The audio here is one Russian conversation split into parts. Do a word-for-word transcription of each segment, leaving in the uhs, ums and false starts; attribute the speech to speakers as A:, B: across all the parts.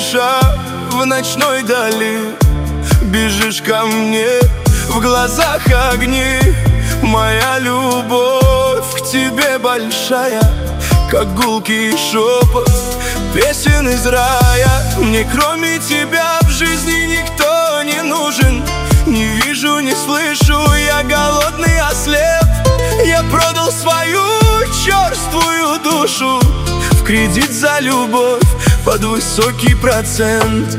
A: спеша в ночной дали. Бежишь ко мне, в глазах огни. Моя любовь к тебе большая, как гулкий шепот песен из рая. Мне кроме тебя в жизни никто не нужен. Не вижу, не слышу, я голодный ослеп. Я продал свою черствую душу в кредит за любовь под высокий процент.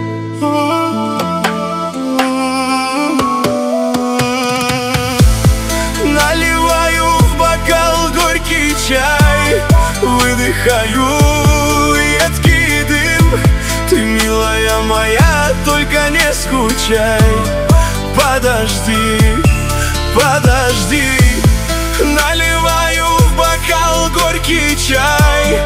A: Наливаю в бокал горький чай, выдыхаю едкий дым. Ты, милая моя, только не скучай. Подожди, подожди. Наливаю в бокал горький чай,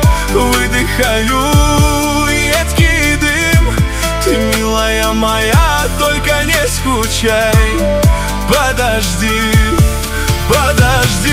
A: выдыхаю едкий дым. Ты, милая моя, только не скучай. Подожди, подожди.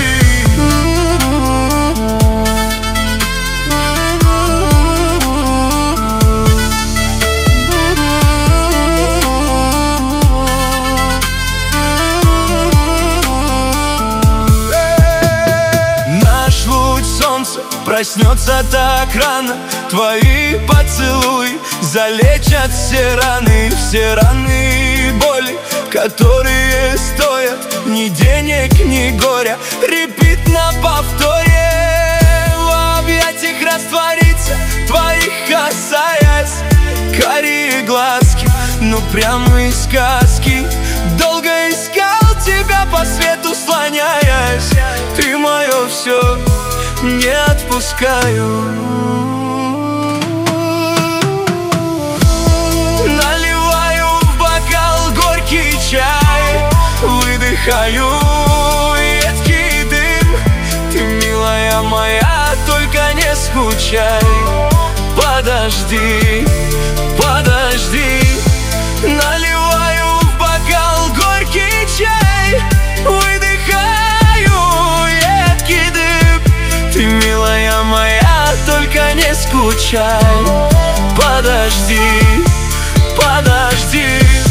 A: Проснется так рано, твои поцелуи залечат все раны, все раны и боли, которые стоят ни денег, ни горя. Репит на повторе, в объятиях раствориться, твоих касаясь. Карие глазки, ну прямо из сказки. Долго искал тебя по свету слоняясь. Ты мое все, не отпускаю. Наливаю в бокал горький чай, выдыхаю едкий дым. Ты, милая моя, только не скучай. Подожди, подожди. Наливаю в бокал горький чай, выдыхаю едкий дым. Ты, милая моя, только не скучай. Подожди, подожди.